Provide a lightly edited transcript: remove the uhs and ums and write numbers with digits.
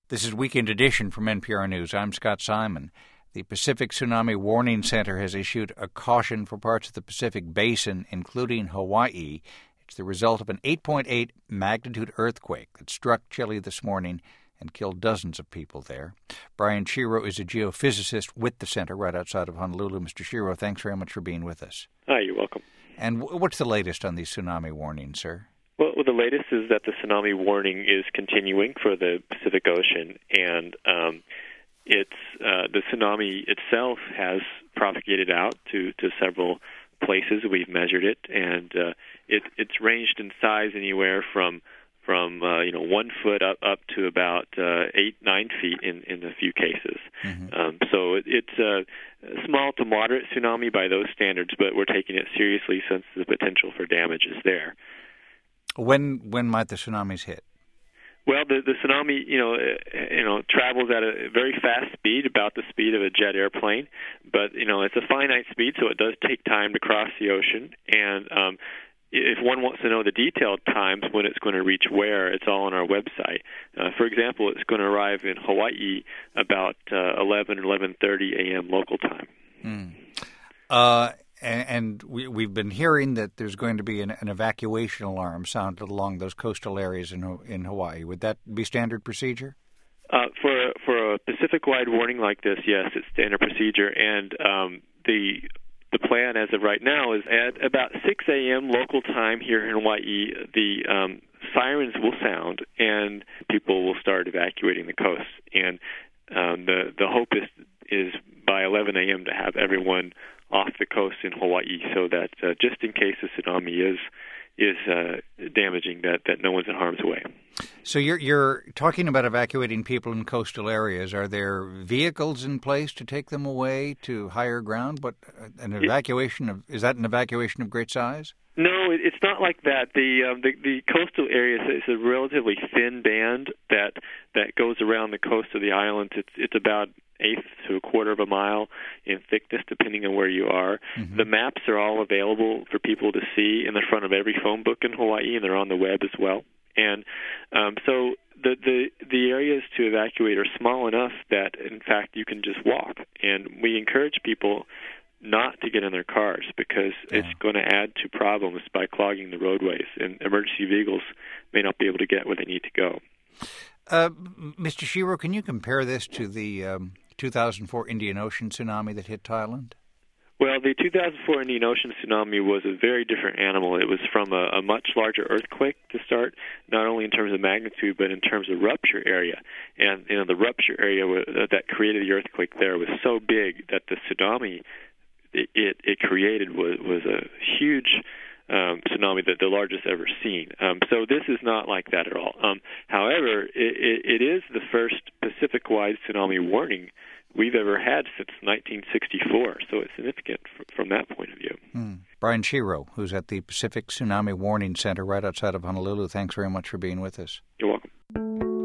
This is Weekend Edition from NPR News. I'm Scott Simon. The Pacific Tsunami Warning Center has issued a caution for parts of the Pacific Basin, including Hawaii. It's the result of an 8.8 magnitude earthquake that struck Chile this morning and killed dozens of people there. Brian Shiro is a geophysicist with the center right outside of Honolulu. Mr. Shiro, thanks very much for being with us. Hi, you're welcome. And what's the latest on these tsunami warnings, sir? Well, the latest is that the tsunami warning is continuing for the Pacific Ocean, and the tsunami itself has propagated out to several places. We've measured it, and it's ranged in size anywhere from 1 foot up to about 8-9 feet in a few cases. Mm-hmm. So it's a small to moderate tsunami by those standards, but we're taking it seriously since the potential for damage is there. When might the tsunamis hit? Well, the tsunami, travels at a very fast speed, about the speed of a jet airplane. But it's a finite speed, so it does take time to cross the ocean. And if one wants to know the detailed times when it's going to reach where, it's all on our website. For example, it's going to arrive in Hawaii about 11:30 a.m. local time. And we've been hearing that there's going to be an evacuation alarm sounded along those coastal areas in Hawaii. Would that be standard procedure? For a Pacific-wide warning like this, yes, it's standard procedure. And the plan as of right now is at about 6 a.m. local time here in Hawaii, the sirens will sound and people will start evacuating the coast. And the hope is by 11 a.m. to have everyone off the coast in Hawaii, so that just in case the tsunami is damaging, that no one's in harm's way. So you're talking about evacuating people in coastal areas. Are there vehicles in place to take them away to higher ground? But is that an evacuation of great size? No, it's not like that. The coastal area is a relatively thin band that goes around the coast of the island. It's about 1/8 to 1/4 of a mile in thickness, depending on where you are. Mm-hmm. The maps are all available for people to see in the front of every phone book in Hawaii, and they're on the web as well. And so the areas to evacuate are small enough that, in fact, you can just walk. And we encourage people not to get in their cars because it's going to add to problems by clogging the roadways, and emergency vehicles may not be able to get where they need to go. Mr. Shiro, can you compare this to the 2004 Indian Ocean tsunami that hit Thailand? Well, the 2004 Indian Ocean tsunami was a very different animal. It was from a much larger earthquake to start, not only in terms of magnitude, but in terms of rupture area. And the rupture area that created the earthquake there was so big that the tsunami it created was a huge tsunami, the largest ever seen. So this is not like that at all. However, it is the first Pacific-wide tsunami warning we've ever had since 1964, so it's significant from that point of view. Brian Shiro, who's at the Pacific Tsunami Warning Center right outside of Honolulu, thanks very much for being with us. You're welcome.